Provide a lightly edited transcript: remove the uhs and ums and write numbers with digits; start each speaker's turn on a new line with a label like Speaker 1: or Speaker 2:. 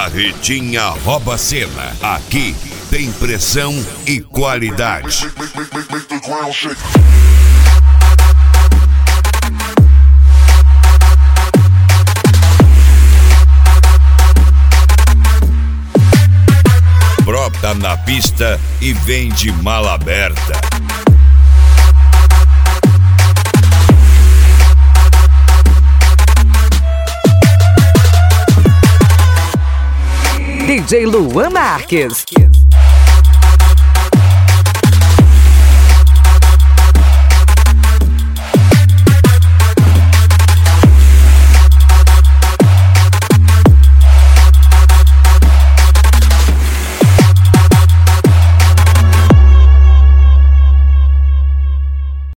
Speaker 1: Barretinha rouba cena. Aqui tem pressão e qualidade. Brota na pista e vem de mala aberta.
Speaker 2: DJ Luan Marques.